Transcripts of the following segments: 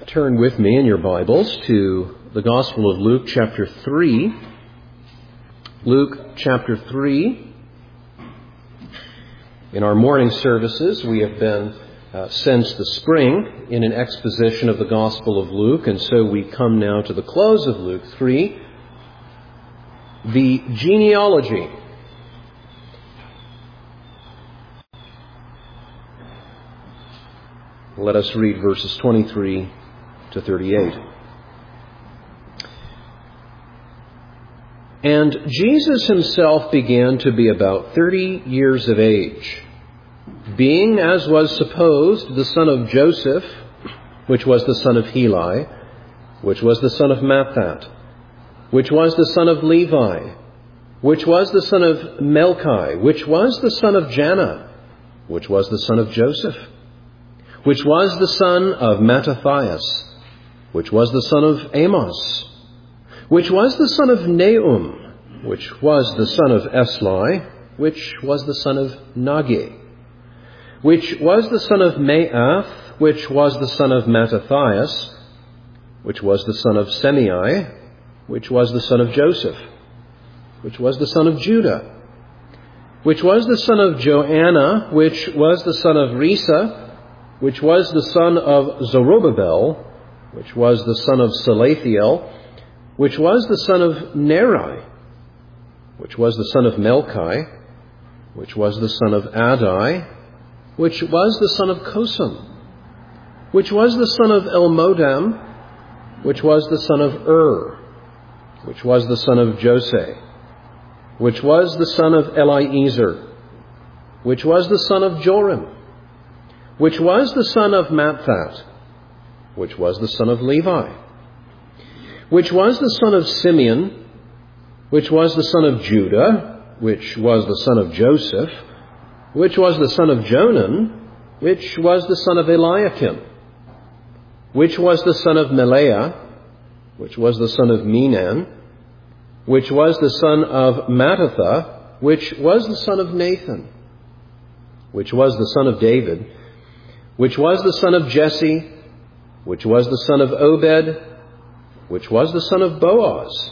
Turn with me in your Bibles to the Gospel of Luke chapter 3. Luke chapter 3. In our morning services, we have been, since the spring, in an exposition of the Gospel of Luke, and so we come now to the close of Luke 3, the genealogy. Let us read verses 23 to 38. And Jesus himself began to be about 30 years of age, being, as was supposed, the son of Joseph, which was the son of Heli, which was the son of Matthat, which was the son of Levi, which was the son of Melchi, which was the son of Janna, which was the son of Joseph, which was the son of Mattathias, which was the son of Amos, which was the son of Nahum, which was the son of Esli, which was the son of Nagge, which was the son of Maath, which was the son of Mattathias, which was the son of Semei, which was the son of Joseph, which was the son of Judah, which was the son of Joanna, which was the son of Risa, which was the son of Zerubbabel, which was the son of Salathiel, which was the son of Neri, which was the son of Melchi, which was the son of Adai, which was the son of Kosam, which was the son of Elmodam, which was the son of which was the son of Jose, which was the son of Eliezer, which was the son of Joram, which was the son of Matthat, which was the son of Levi, which was the son of Simeon, which was the son of Judah, which was the son of Joseph, which was the son of Jonan, which was the son of Eliakim, which was the son of Melea, which was the son of Menan, which was the son of Mattatha, which was the son of Nathan, which was the son of David, which was the son of Jesse, which was the son of Obed, which was the son of Boaz,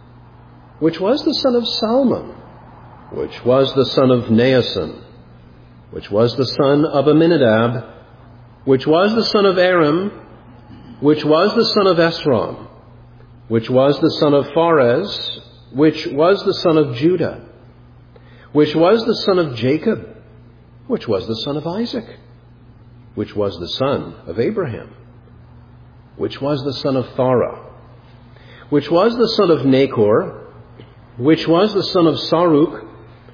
which was the son of Salmon, which was the son of Naasson, which was the son of Amminadab, which was the son of Aram, which was the son of Esrom, which was the son of Phares, which was the son of Judah, which was the son of Jacob, which was the son of Isaac, which was the son of Abraham, which was the son of Thara, which was the son of Nachor, which was the son of Saruk,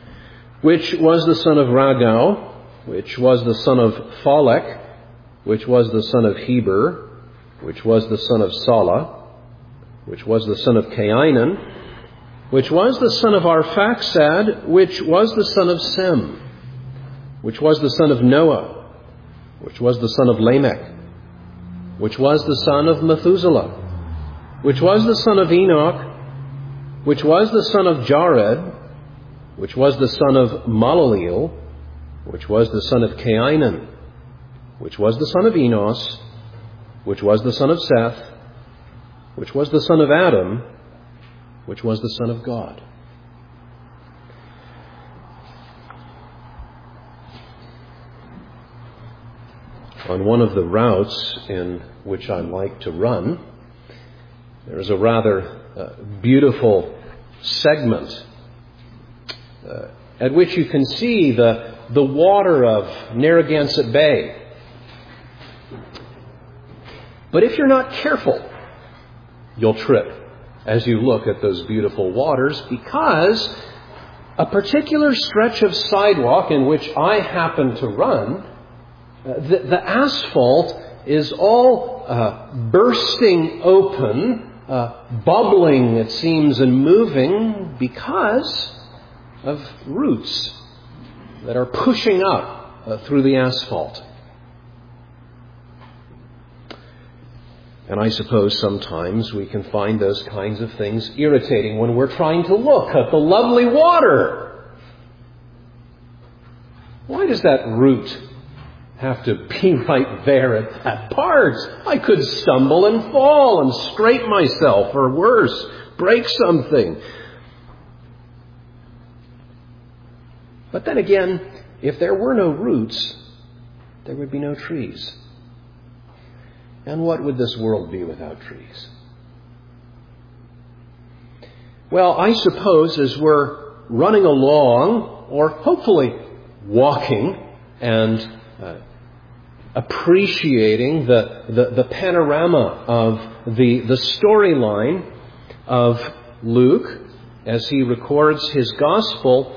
which was the son of Ragau, which was the son of Phalek, which was the son of Heber, which was the son of Salah, which was the son of Cainan, which was the son of Arphaxad, which was the son of Sem, which was the son of Noah, which was the son of Lamech, which was the son of Methuselah, which was the son of Enoch, which was the son of Jared, which was the son of Malaleel, which was the son of Cainan, which was the son of Enos, which was the son of Seth, which was the son of Adam, which was the son of God. On one of the routes in which I like to run, there is a rather beautiful segment at which you can see the water of Narragansett Bay. But if you're not careful, you'll trip as you look at those beautiful waters, because a particular stretch of sidewalk in which I happen to run, the asphalt is all bursting open, bubbling, it seems, and moving because of roots that are pushing up through the asphalt. And I suppose sometimes we can find those kinds of things irritating when we're trying to look at the lovely water. Why does that root have to be right there at that part. I could stumble and fall and scrape myself, or worse, break something. But then again, if there were no roots, there would be no trees. And what would this world be without trees? Well, I suppose as we're running along, or hopefully walking and appreciating the panorama of the storyline of Luke as he records his gospel,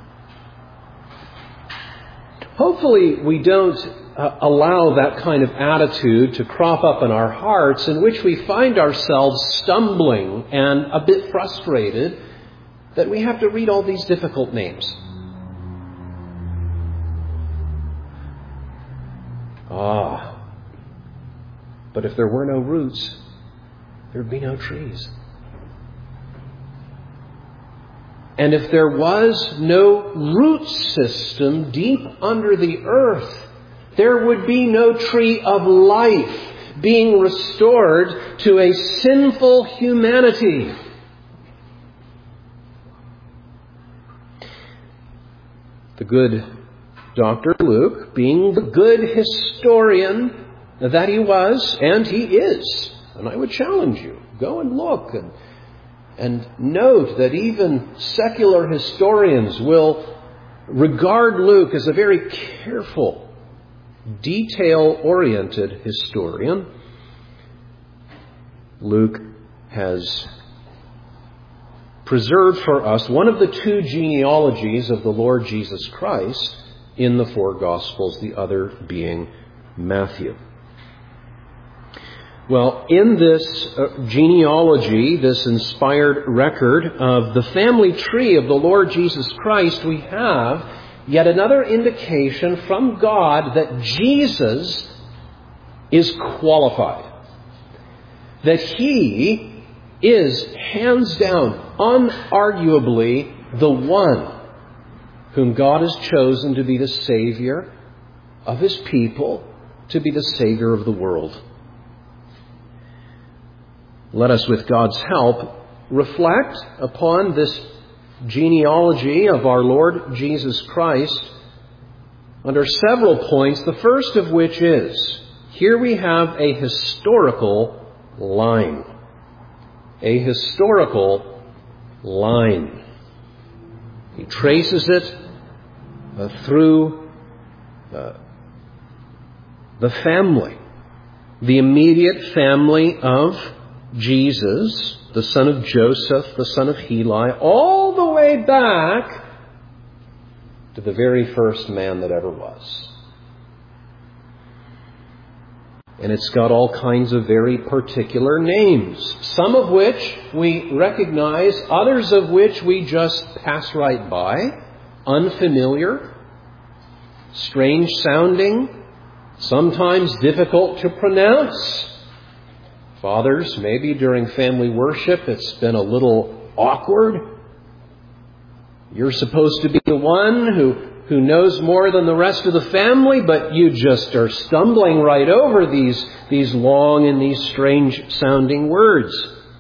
hopefully we don't allow that kind of attitude to crop up in our hearts in which we find ourselves stumbling and a bit frustrated that we have to read all these difficult names. But if there were no roots, there would be no trees. And if there was no root system deep under the earth, there would be no tree of life being restored to a sinful humanity. The good Dr. Luke, being the good historian that he was, and he is, and I would challenge you, go and look and note that even secular historians will regard Luke as a very careful, detail-oriented historian. Luke has preserved for us one of the two genealogies of the Lord Jesus Christ in the four Gospels, the other being Matthew. Well, in this genealogy, this inspired record of the family tree of the Lord Jesus Christ, we have yet another indication from God that Jesus is qualified. That He is, hands down, unarguably the one whom God has chosen to be the Savior of His people, to be the Savior of the world. Let us, with God's help, reflect upon this genealogy of our Lord Jesus Christ under several points, the first of which is, here we have a historical line. A historical line. He traces it through the family, the immediate family of Jesus, the son of Joseph, the son of Heli, all the way back to the very first man that ever was. And it's got all kinds of very particular names, some of which we recognize, others of which we just pass right by, unfamiliar, strange sounding, sometimes difficult to pronounce. Fathers, maybe during family worship it's been a little awkward. You're supposed to be the one who knows more than the rest of the family, but you just are stumbling right over these long and these strange sounding words.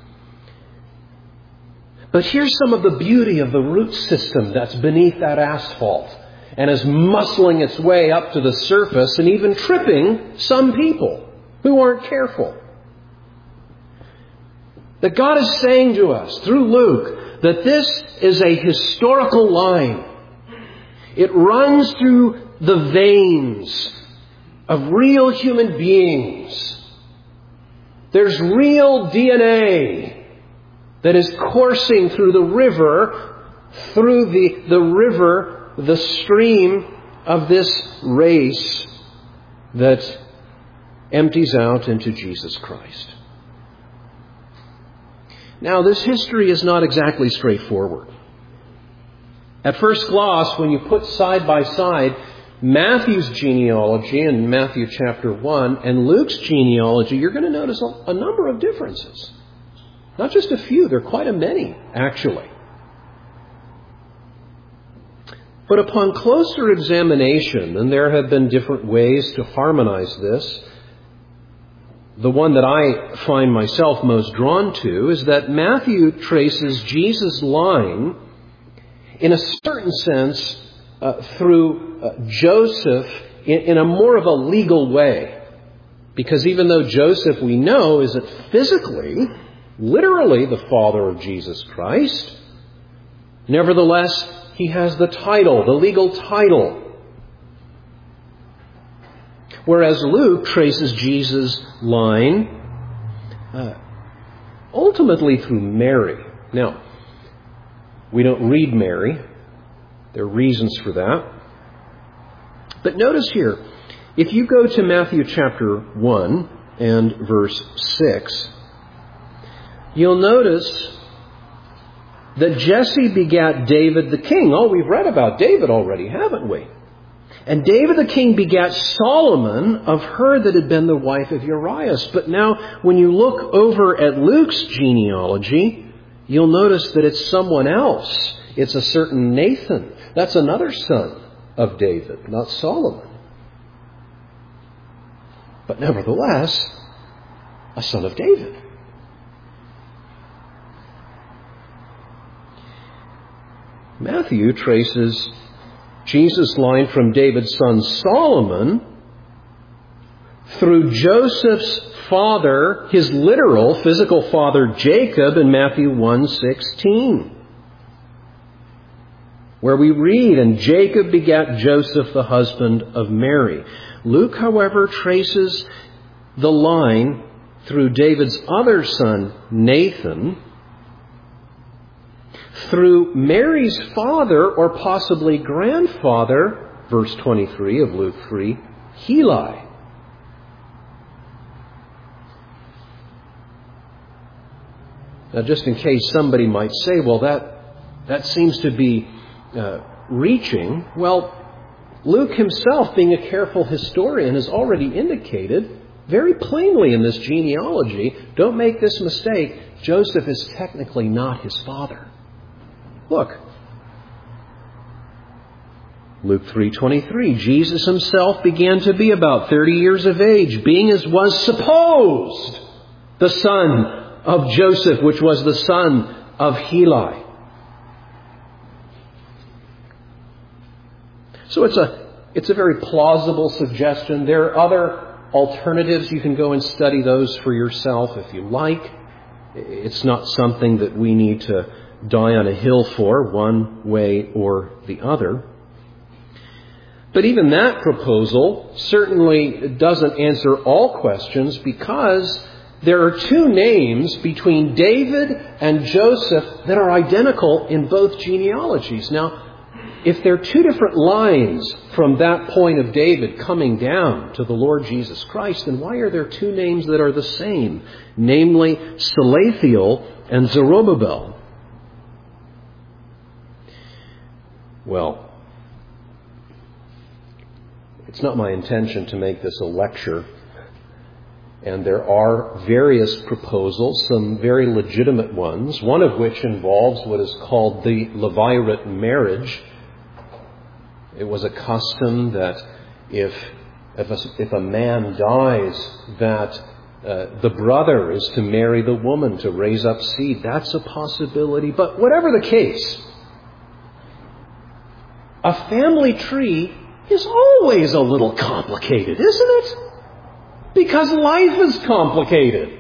But here's some of the beauty of the root system that's beneath that asphalt and is muscling its way up to the surface and even tripping some people who aren't careful. That God is saying to us through Luke that this is a historical line. It runs through the veins of real human beings. There's real DNA that is coursing through the river, the stream of this race that empties out into Jesus Christ. Now, this history is not exactly straightforward. At first gloss, when you put side by side Matthew's genealogy in Matthew chapter 1 and Luke's genealogy, you're going to notice a number of differences. Not just a few, there are quite a many, actually. But upon closer examination, and there have been different ways to harmonize this, the one that I find myself most drawn to is that Matthew traces Jesus' line, in a certain sense, through Joseph in a more of a legal way. Because even though Joseph, we know, isn't physically, literally the father of Jesus Christ, nevertheless, he has the title, the legal title. Whereas Luke traces Jesus' line ultimately through Mary. Now, we don't read Mary. There are reasons for that. But notice here, if you go to Matthew chapter 1 and verse 6, you'll notice that Jesse begat David the king. Oh, we've read about David already, haven't we? And David the king begat Solomon of her that had been the wife of Urias. But now, when you look over at Luke's genealogy, you'll notice that it's someone else. It's a certain Nathan. That's another son of David, not Solomon. But nevertheless, a son of David. Matthew traces Jesus' line from David's son Solomon through Joseph's father, his literal, physical father Jacob in Matthew 1:16, where we read, "And Jacob begat Joseph the husband of Mary." Luke, however, traces the line through David's other son Nathan, through Mary's father, or possibly grandfather, verse 23 of Luke 3, Heli. Now, just in case somebody might say, well, that seems to be reaching. Well, Luke himself, being a careful historian, has already indicated very plainly in this genealogy, don't make this mistake, Joseph is technically not his father. Look, Luke 3:23, Jesus himself began to be about 30 years of age, being as was supposed the son of Joseph, which was the son of Heli. So it's a very plausible suggestion. There are other alternatives. You can go and study those for yourself if you like. It's not something that we need to die on a hill for, one way or the other. But even that proposal certainly doesn't answer all questions, because there are two names between David and Joseph that are identical in both genealogies. Now, if there are two different lines from that point of David coming down to the Lord Jesus Christ, then why are there two names that are the same, namely Salathiel and Zerubbabel? Well, it's not my intention to make this a lecture, and there are various proposals, some very legitimate ones, one of which involves what is called the Levirate marriage. It was a custom that if a man dies, that the brother is to marry the woman to raise up seed. That's a possibility. But whatever the case, a family tree is always a little complicated, isn't it? Because life is complicated.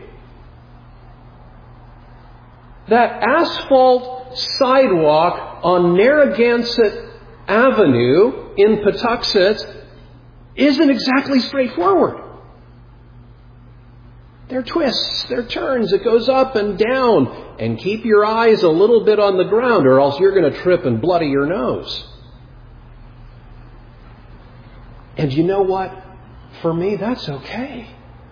That asphalt sidewalk on Narragansett Avenue in Patuxent isn't exactly straightforward. There are twists, there are turns, it goes up and down. And keep your eyes a little bit on the ground, or else you're going to trip and bloody your nose. And you know what? For me, that's okay.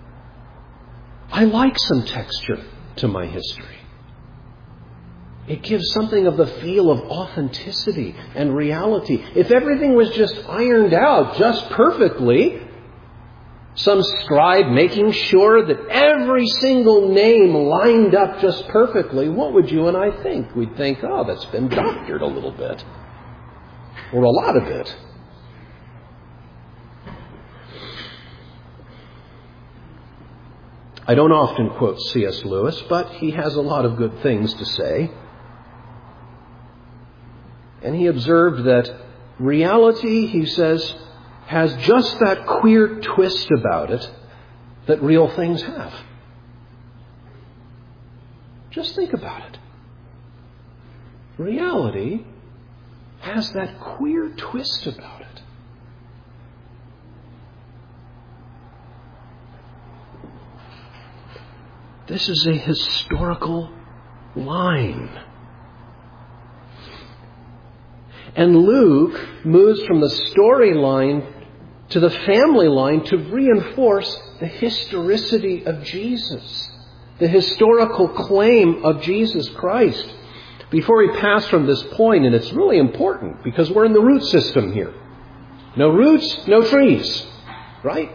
I like some texture to my history. It gives something of the feel of authenticity and reality. If everything was just ironed out just perfectly, some scribe making sure that every single name lined up just perfectly, what would you and I think? We'd think, oh, that's been doctored a little bit. or a lot of it. I don't often quote C.S. Lewis, but he has a lot of good things to say. And he observed that reality, he says, has just that queer twist about it that real things have. Just think about it. Reality has that queer twist about it. This is a historical line. And Luke moves from the storyline to the family line to reinforce the historicity of Jesus, the historical claim of Jesus Christ. Before we pass from this point, and it's really important because we're in the root system here. No roots, no trees, right?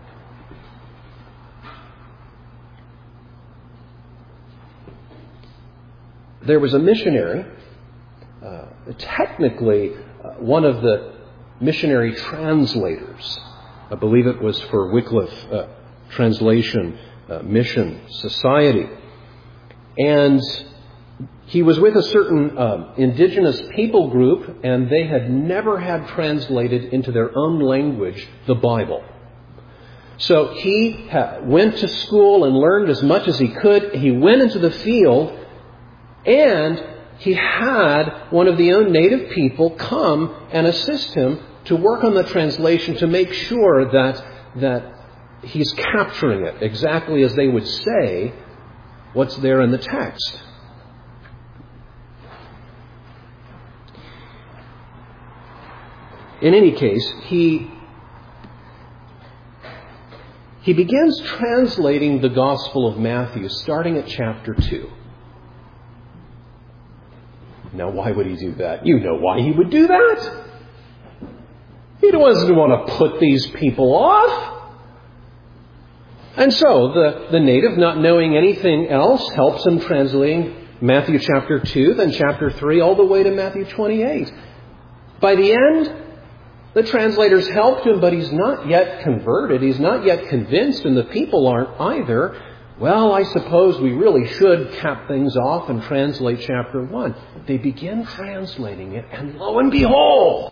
There was a missionary, technically one of the missionary translators. I believe it was for Wycliffe Translation Mission Society. And he was with a certain indigenous people group, and they had never had translated into their own language the Bible. So he went to school and learned as much as he could. He went into the field, and he had one of the own native people come and assist him to work on the translation to make sure that he's capturing it exactly as they would say what's there in the text. In any case, he begins translating the Gospel of Matthew starting at chapter 2. Now, why would he do that? You know why he would do that. He doesn't want to put these people off. And so the native, not knowing anything else, helps him translating Matthew chapter 2, then chapter 3, all the way to Matthew 28. By the end, the translators helped him, but he's not yet converted. He's not yet convinced, and the people aren't either. Well, I suppose we really should cap things off and translate chapter 1. They begin translating it, and lo and behold,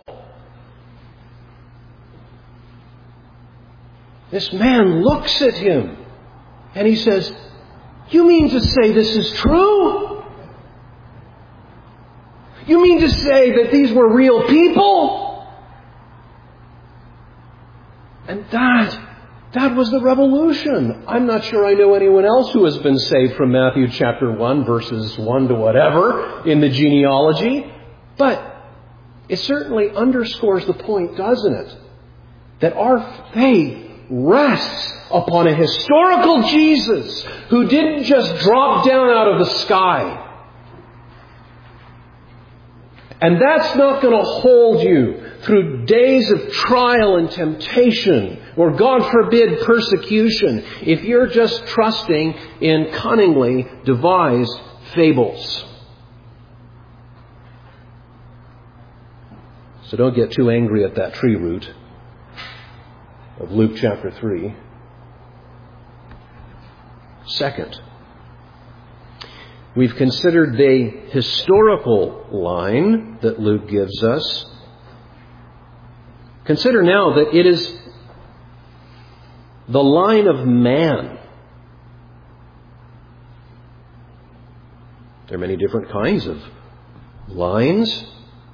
this man looks at him, and he says, "You mean to say this is true? You mean to say that these were real people?" And that was the revolution. I'm not sure I know anyone else who has been saved from Matthew chapter 1, verses 1 to whatever in the genealogy. But it certainly underscores the point, doesn't it? That our faith rests upon a historical Jesus who didn't just drop down out of the sky. And that's not going to hold you through days of trial and temptation, or God forbid, persecution, if you're just trusting in cunningly devised fables. So don't get too angry at that tree root of Luke chapter 3. Second, we've considered the historical line that Luke gives us. Consider now that it is the line of man. There are many different kinds of lines.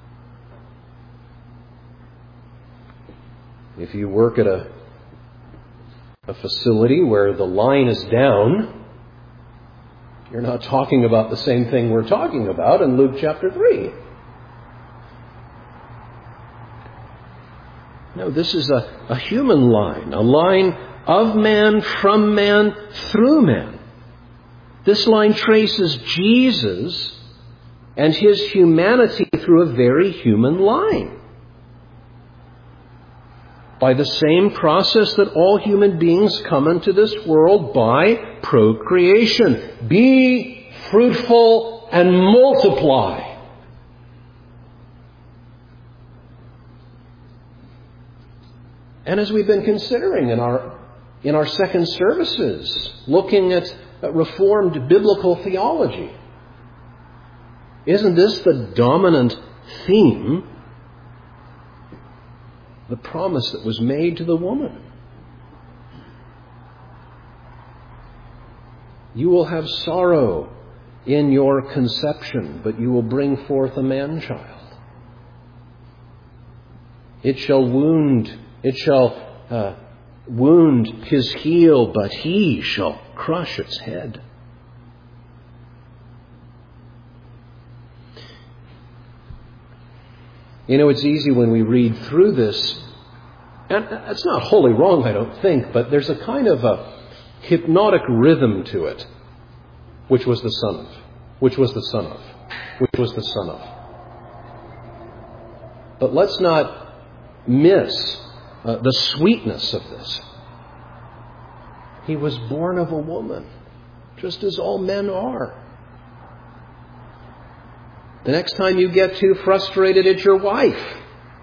If you work at a facility where the line is down, you're not talking about the same thing we're talking about in Luke chapter 3. No, this is a human line, a line of man, from man, through man. This line traces Jesus and his humanity through a very human line. By the same process that all human beings come into this world, by procreation. Be fruitful and multiply. And as we've been considering in our second services, looking at Reformed biblical theology, isn't this the dominant theme? The promise that was made to the woman. You will have sorrow in your conception, but you will bring forth a man-child. It shall wound his heel, but he shall crush its head. You know, it's easy when we read through this, and it's not wholly wrong, I don't think, but there's a kind of a hypnotic rhythm to it. Which was the son of? Which was the son of? Which was the son of? But let's not miss the sweetness of this. He was born of a woman, just as all men are. The next time you get too frustrated at your wife,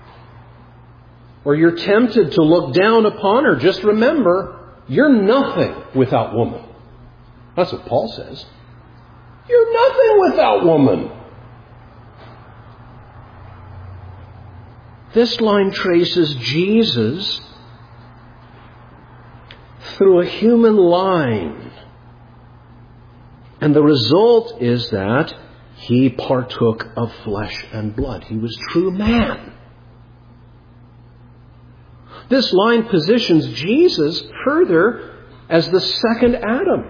or you're tempted to look down upon her, just remember, you're nothing without woman. That's what Paul says. You're nothing without woman. This line traces Jesus through a human line. And the result is that he partook of flesh and blood. He was true man. This line positions Jesus further as the second Adam,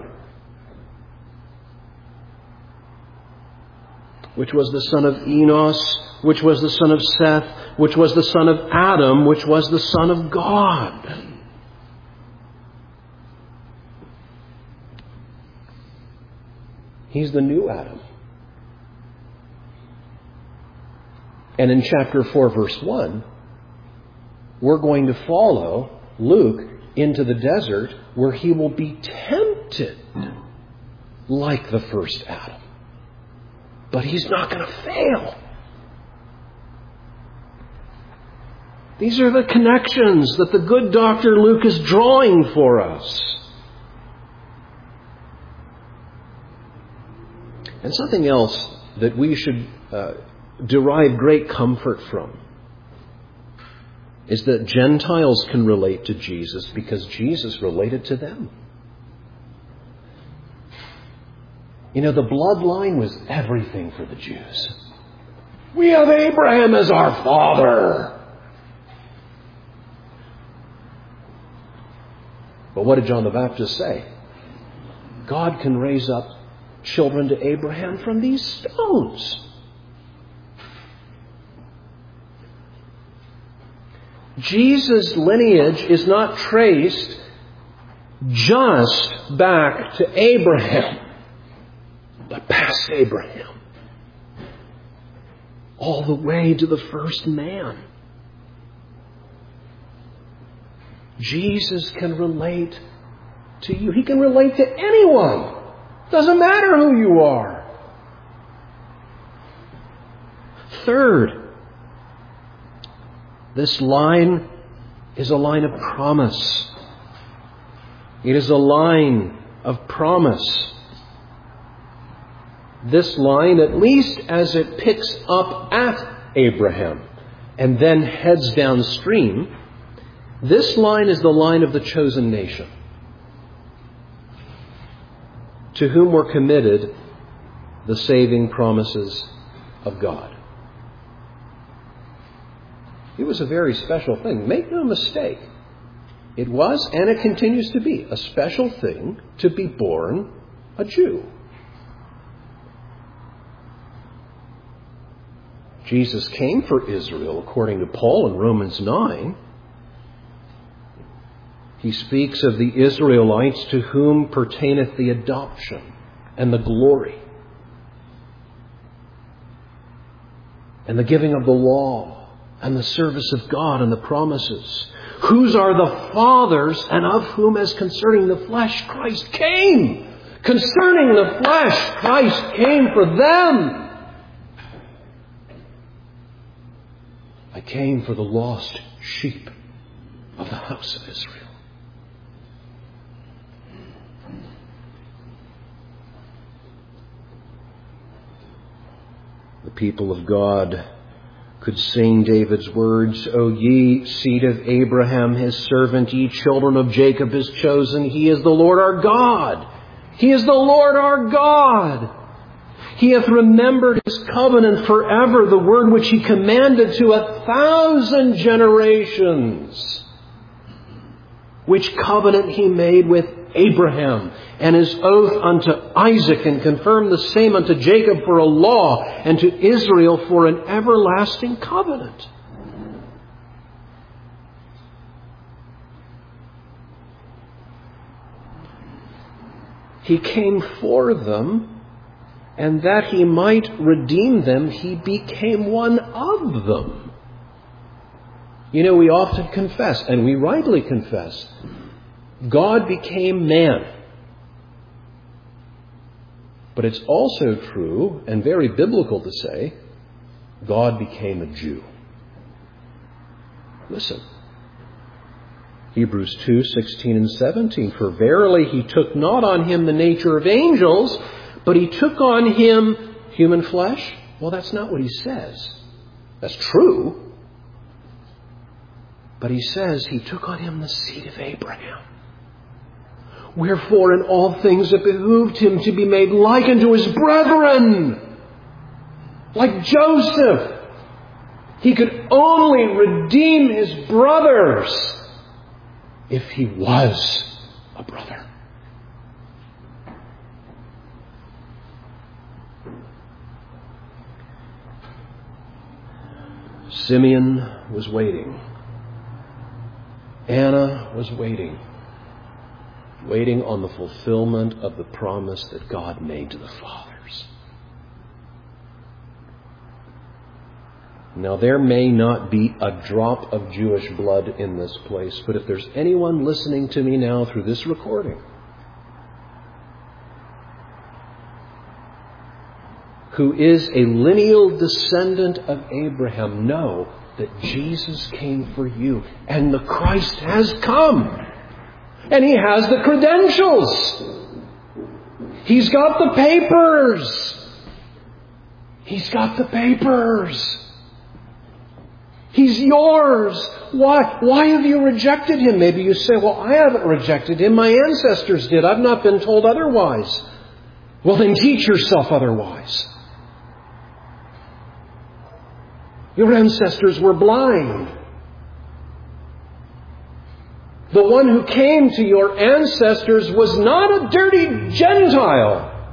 which was the son of Enos, which was the son of Seth, which was the son of Adam, which was the son of God. He's the new Adam. And in chapter 4, verse 1, we're going to follow Luke into the desert where he will be tempted like the first Adam. But he's not going to fail. These are the connections that the good Dr. Luke is drawing for us. And something else that we should derive great comfort from is that Gentiles can relate to Jesus because Jesus related to them. You know, the bloodline was everything for the Jews. We have Abraham as our father. But what did John the Baptist say? God can raise up children to Abraham from these stones. Jesus' lineage is not traced just back to Abraham, but past Abraham, all the way to the first man. Jesus can relate to you. He can relate to anyone. Doesn't matter who you are. Third, this line is a line of promise. It is a line of promise. This line, at least as it picks up at Abraham and then heads downstream, this line is the line of the chosen nation, to whom were committed the saving promises of God. It was a very special thing. Make no mistake. It was, and it continues to be, a special thing to be born a Jew. Jesus came for Israel, according to Paul in Romans 9. He speaks of the Israelites to whom pertaineth the adoption and the glory and the giving of the law and the service of God and the promises, whose are the fathers, and of whom, as concerning the flesh, Christ came. Concerning the flesh, Christ came for them. I came for the lost sheep of the house of Israel. The people of God could sing David's words, O ye seed of Abraham, his servant, ye children of Jacob, his chosen. He is the Lord our God. He is the Lord our God. He hath remembered his covenant forever, the word which he commanded to 1,000 generations, which covenant he made with Abraham, and his oath unto Isaac, and confirmed the same unto Jacob for a law, and to Israel for an everlasting covenant. He came for them, and that he might redeem them, he became one of them. You know, we often confess, and we rightly confess, God became man. But it's also true, and very biblical to say, God became a Jew. Listen. Hebrews 2:16 and 17. For verily he took not on him the nature of angels, but he took on him human flesh. Well, that's not what he says. That's true. But he says he took on him the seed of Abraham. Wherefore in all things it behooved him to be made like unto his brethren. Like Joseph. He could only redeem his brothers if he was a brother. Simeon was waiting. Anna was waiting. Waiting on the fulfillment of the promise that God made to the fathers. Now, there may not be a drop of Jewish blood in this place, but if there's anyone listening to me now through this recording who is a lineal descendant of Abraham, know that Jesus came for you, and the Christ has come. And he has the credentials. He's got the papers. He's got the papers. He's yours. Why have you rejected him? Maybe you say, well, I haven't rejected him. My ancestors did. I've not been told otherwise. Well, then teach yourself otherwise. Your ancestors were blind. The one who came to your ancestors was not a dirty Gentile.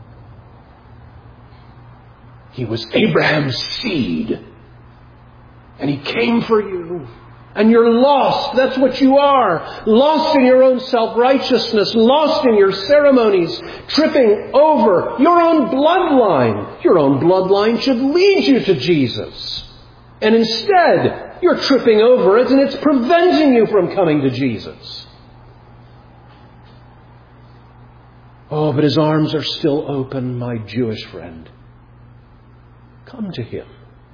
He was Abraham's seed. And he came for you. And you're lost. That's what you are. Lost in your own self-righteousness. Lost in your ceremonies. Tripping over your own bloodline. Your own bloodline should lead you to Jesus. And instead, you're tripping over it, and it's preventing you from coming to Jesus. Oh, but his arms are still open, my Jewish friend. Come to him.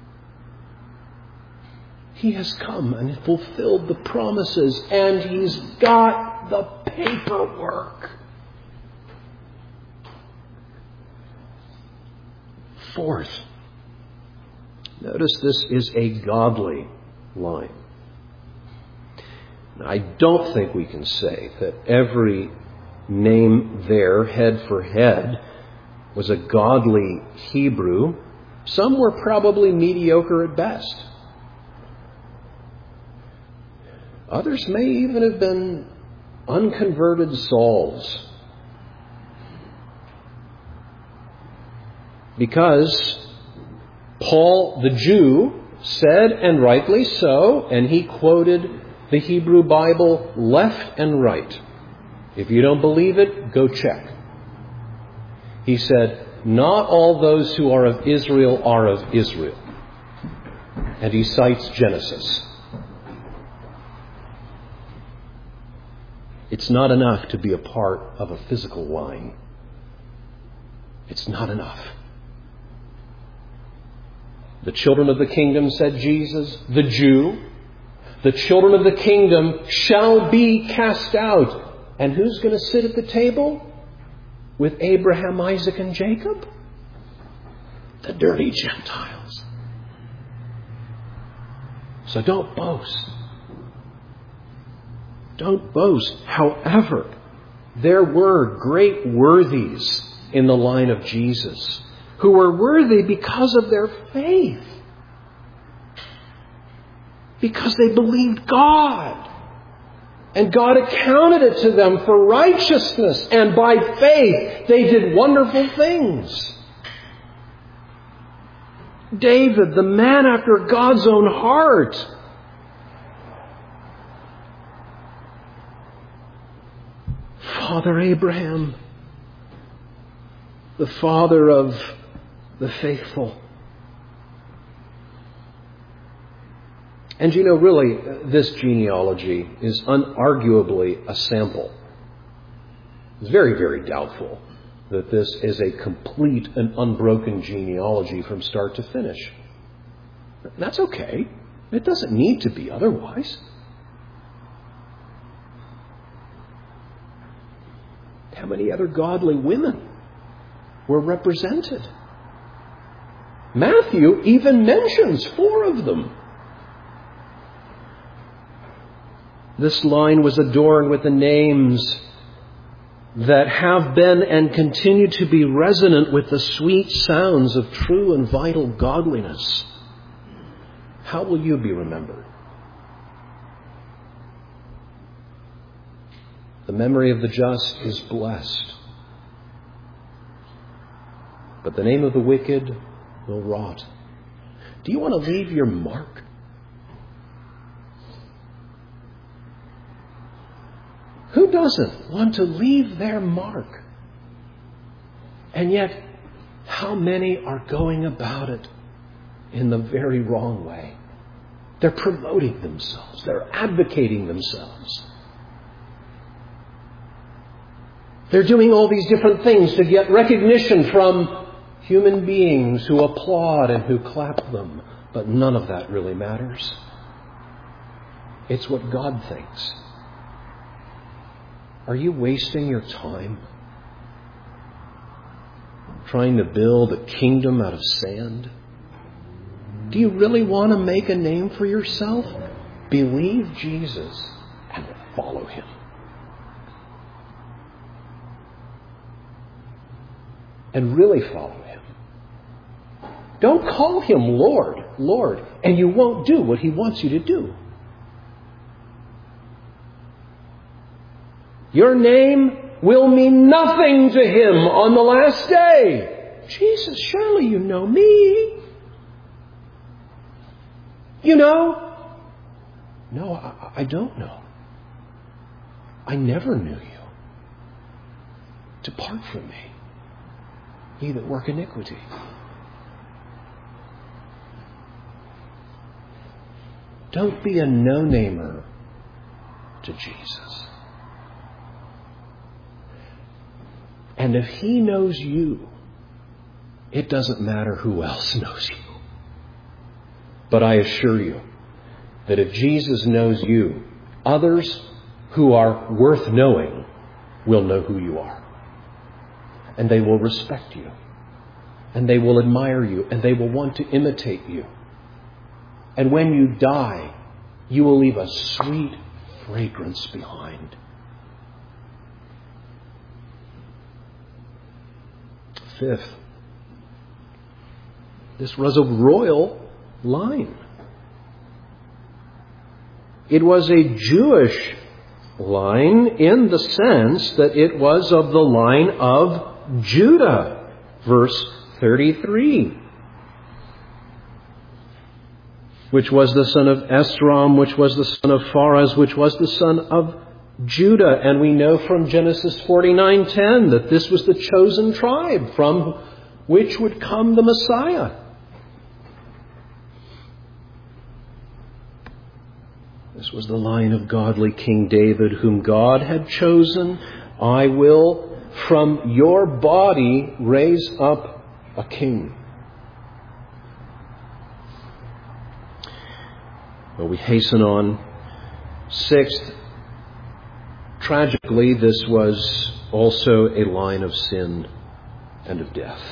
He has come and fulfilled the promises, and he's got the paperwork. Fourth, notice this is a godly line. Now, I don't think we can say that every name there, head for head, was a godly Hebrew. Some were probably mediocre at best. Others may even have been unconverted Sauls. Because Paul the Jew said, and rightly so, and he quoted the Hebrew Bible left and right. If you don't believe it, go check. He said, not all those who are of Israel are of Israel. And he cites Genesis. It's not enough to be a part of a physical line. It's not enough. The children of the kingdom, said Jesus, the Jew, The children of the kingdom shall be cast out. And who's going to sit at the table with Abraham, Isaac, and Jacob? The dirty Gentiles. So don't boast. Don't boast. However, there were great worthies in the line of Jesus who were worthy because of their faith. Because they believed God. And God accounted it to them for righteousness. And by faith, they did wonderful things. David, the man after God's own heart. Father Abraham, the father of the faithful. And you know, really, this genealogy is unarguably a sample. It's very, very doubtful that this is a complete and unbroken genealogy from start to finish. That's okay. It doesn't need to be otherwise. How many other godly women were represented? Matthew even mentions 4 of them. This line was adorned with the names that have been and continue to be resonant with the sweet sounds of true and vital godliness. How will you be remembered? The memory of the just is blessed, but the name of the wicked will rot. Do you want to leave your mark? Who doesn't want to leave their mark? And yet, how many are going about it in the very wrong way? They're promoting themselves. They're advocating themselves. They're doing all these different things to get recognition from human beings who applaud and who clap them. But none of that really matters. It's what God thinks. Are you wasting your time trying to build a kingdom out of sand? Do you really want to make a name for yourself? Believe Jesus and follow Him. And really follow Him. Don't call Him Lord, Lord, and you won't do what He wants you to do. Your name will mean nothing to Him on the last day. Jesus, surely you know me. You know? No, I don't know. I never knew you. Depart from me, ye that work iniquity. Don't be a no-namer to Jesus. And if He knows you, it doesn't matter who else knows you. But I assure you that if Jesus knows you, others who are worth knowing will know who you are. And they will respect you. And they will admire you. And they will want to imitate you. And when you die, you will leave a sweet fragrance behind. Fifth, this was a royal line. It was a Jewish line in the sense that it was of the line of Judah. Verse 33. Which was the son of Esrom, which was the son of Pharez, which was the son of Judah. And we know from Genesis 49:10 that this was the chosen tribe from which would come the Messiah. This was the line of godly King David, whom God had chosen. I will from your body raise up a king. Well, we hasten on Sixth, tragically, this was also a line of sin and of death.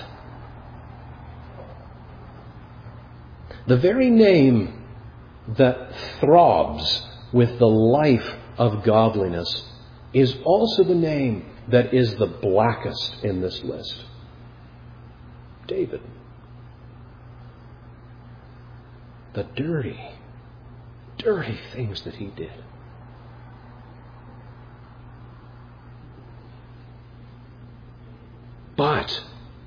The very name that throbs with the life of godliness is also the name that is the blackest in this list. David. The dirty, dirty things that he did. But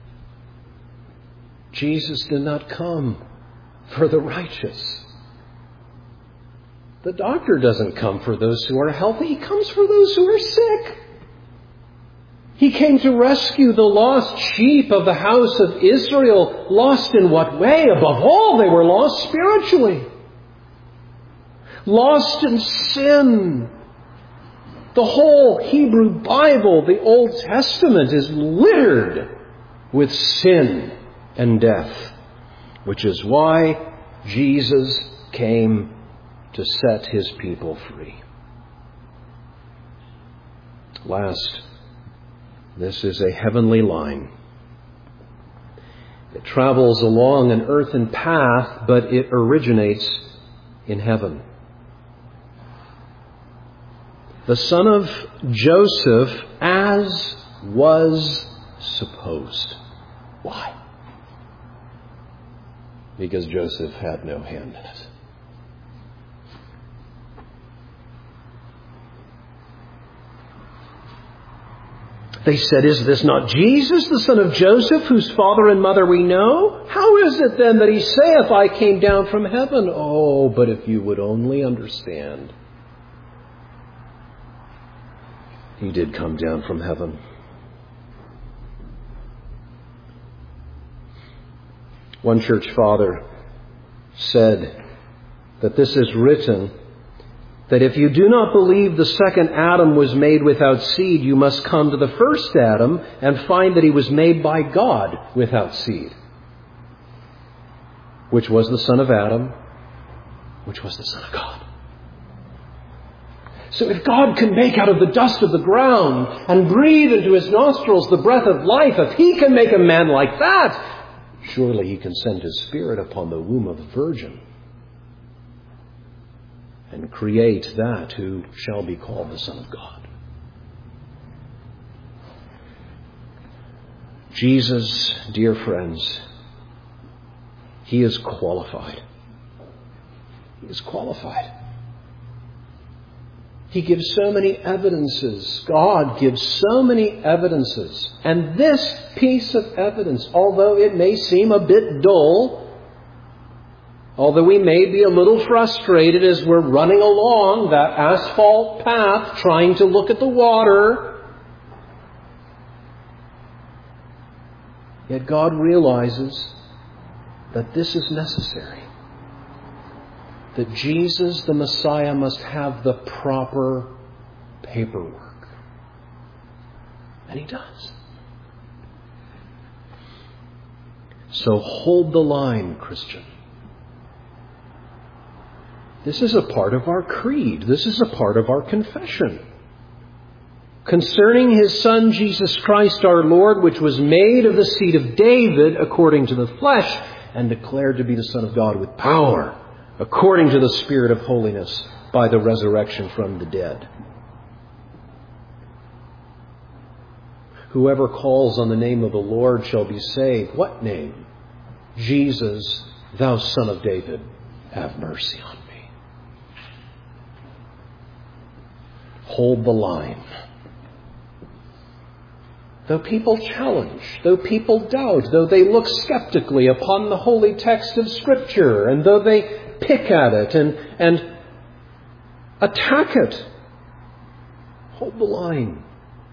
Jesus did not come for the righteous. The doctor doesn't come for those who are healthy. He comes for those who are sick. He came to rescue the lost sheep of the house of Israel. Lost in what way? Above all, they were lost spiritually. Lost in sin. The whole Hebrew Bible, the Old Testament, is littered with sin and death, which is why Jesus came to set his people free. Last, this is a heavenly line. It travels along an earthen path, but it originates in heaven. The son of Joseph, as was supposed. Why? Because Joseph had no hand in it. They said, "Is this not Jesus, the son of Joseph, whose father and mother we know? How is it then that he saith, I came down from heaven?" Oh, but if you would only understand. He did come down from heaven. One church father said that this is written, that if you do not believe the second Adam was made without seed, you must come to the first Adam and find that he was made by God without seed, which was the son of Adam, which was the son of God. So if God can make out of the dust of the ground and breathe into his nostrils the breath of life, if he can make a man like that, surely he can send his Spirit upon the womb of the Virgin and create that who shall be called the Son of God. Jesus, dear friends, he is qualified. He is qualified. He gives so many evidences. God gives so many evidences. And this piece of evidence, although it may seem a bit dull, although we may be a little frustrated as we're running along that asphalt path trying to look at the water, yet God realizes that this is necessary. That Jesus, the Messiah, must have the proper paperwork. And he does. So hold the line, Christian. This is a part of our creed. This is a part of our confession. Concerning his Son, Jesus Christ our Lord, which was made of the seed of David according to the flesh, and declared to be the Son of God with power, according to the Spirit of holiness, by the resurrection from the dead. Whoever calls on the name of the Lord shall be saved. What name? Jesus, thou Son of David, have mercy on me. Hold the line. Though people challenge, though people doubt, though they look skeptically upon the holy text of Scripture, and though they pick at it and attack it, hold the line.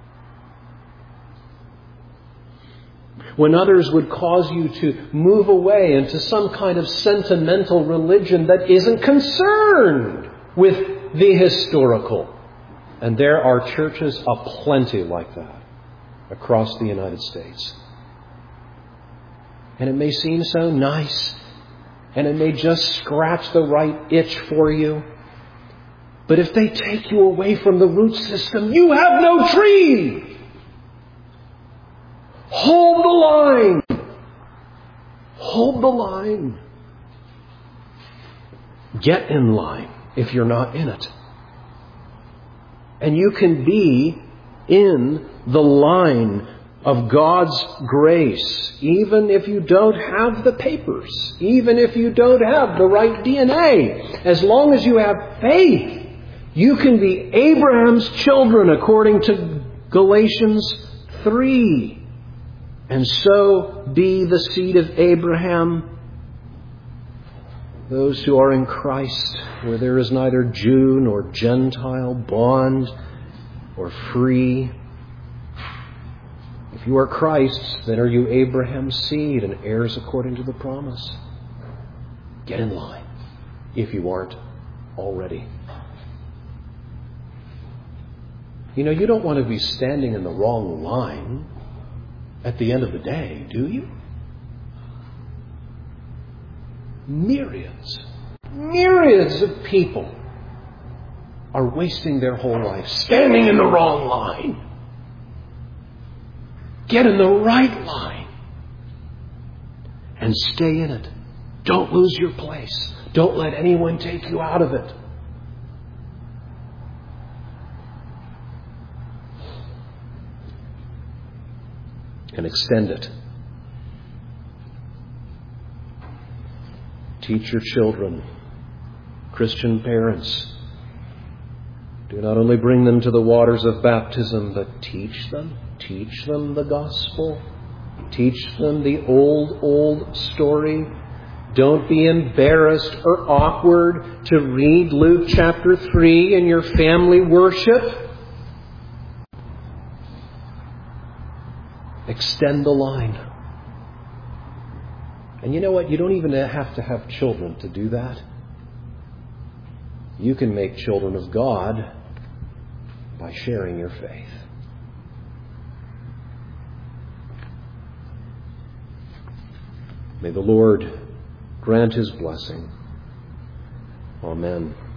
When others would cause you to move away into some kind of sentimental religion that isn't concerned with the historical. And there are churches aplenty like that across the United States. And it may seem so nice, and it may just scratch the right itch for you. But if they take you away from the root system, you have no tree. Hold the line. Hold the line. Get in line if you're not in it. And you can be in the line of God's grace, even if you don't have the papers, even if you don't have the right DNA. As long as you have faith, you can be Abraham's children according to Galatians 3. And so be the seed of Abraham, those who are in Christ, where there is neither Jew nor Gentile, bond or free. If you are Christ's, then are you Abraham's seed and heirs according to the promise? Get in line, if you aren't already. You know, you don't want to be standing in the wrong line at the end of the day, do you? Myriads of people are wasting their whole life standing in the wrong line. Get in the right line and stay in it. Don't lose your place. Don't let anyone take you out of it. And extend it. Teach your children, Christian parents. Do not only bring them to the waters of baptism, but teach them. Teach them the gospel. Teach them the old story. Don't be embarrassed or awkward to read Luke chapter 3 in your family worship. Extend the line. And you know what? You don't even have to have children to do that. You can make children of God by sharing your faith. May the Lord grant His blessing. Amen.